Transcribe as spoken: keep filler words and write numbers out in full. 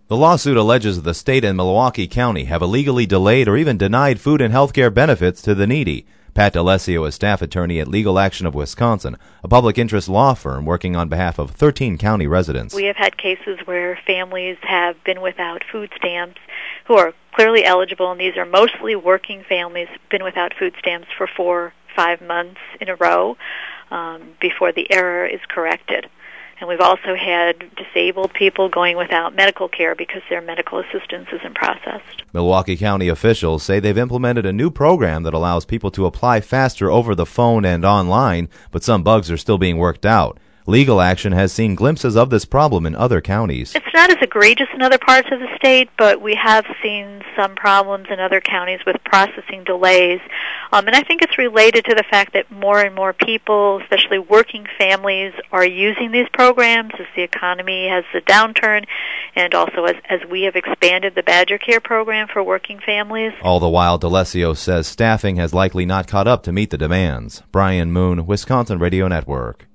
The lawsuit alleges the state and Milwaukee County have illegally delayed or even denied food and health care benefits to the needy. Pat D'Alessio is staff attorney at Legal Action of Wisconsin, a public interest law firm working on behalf of thirteen county residents. We have had cases where families have been without food stamps who are clearly eligible, and these are mostly working families, been without food stamps for four, five months in a row um, before the error is corrected. And we've also had disabled people going without medical care because their medical assistance isn't processed. Milwaukee County officials say they've implemented a new program that allows people to apply faster over the phone and online, but some bugs are still being worked out. Legal Action has seen glimpses of this problem in other counties. It's not as egregious in other parts of the state, but we have seen some problems in other counties with processing delays. Um, and I think it's related to the fact that more and more people, especially working families, are using these programs as the economy has a downturn, and also as, as we have expanded the Badger Care program for working families. All the while, D'Alessio says staffing has likely not caught up to meet the demands. Brian Moon, Wisconsin Radio Network.